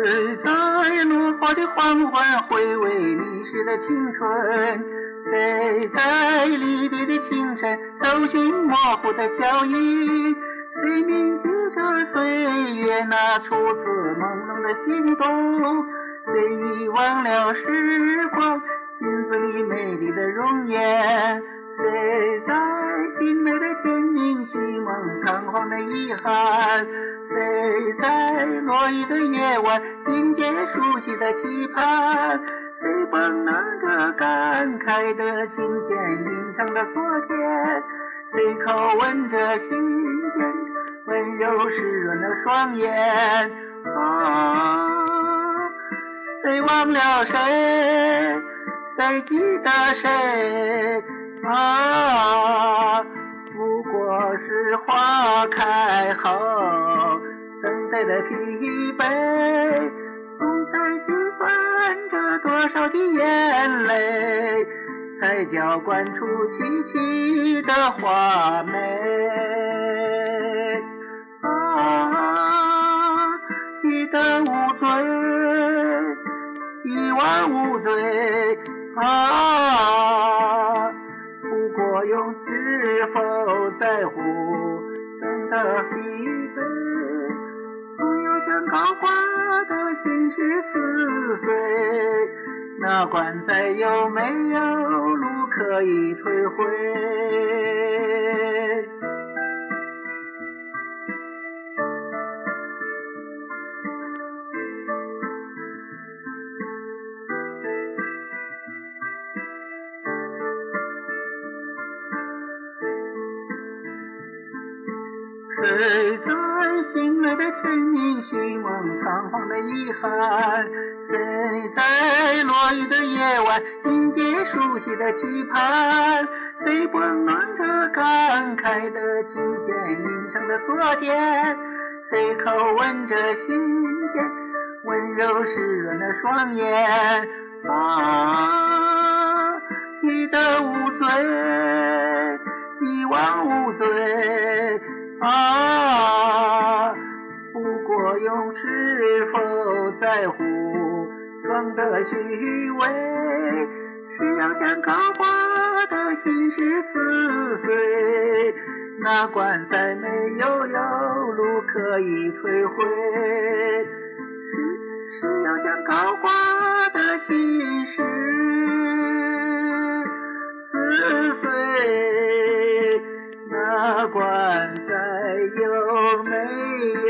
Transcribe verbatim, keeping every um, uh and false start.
谁在落花的黄昏回味历史的青春？谁在离别的清晨搜寻模糊的脚印？谁铭记着岁月那初次朦胧的心动？谁遗忘了时光镜子里美丽的容颜？谁在心美的天明虚梦仓皇的遗憾？谁在落雨的夜晚迎接熟悉的期盼？谁蹦跶着感慨的琴弦吟唱的昨天？谁口吻着心间温柔湿润的双眼？啊，谁忘了谁？谁记得谁？啊，不过是花开后等待的疲惫，总在计算着多少的眼泪，才浇灌出凄凄的画眉。啊，记得无罪，一往无罪。啊，不过用是否在乎等的疲惫，总有将高挂的心事撕碎，哪管再有没有路可以退回。谁在心美的天明寻梦仓皇的遗憾？谁在落雨的夜晚迎接熟悉的期盼？谁温暖着感慨的琴弦吟唱的昨天？谁口吻着心间温柔湿润的双眼？啊，记得无罪，一往无罪。啊，不过用是否在乎装的虚伪，是要将高挂的心事撕碎，哪管再没有有路可以退回，是是要将高挂的心事撕碎，哪管再有没有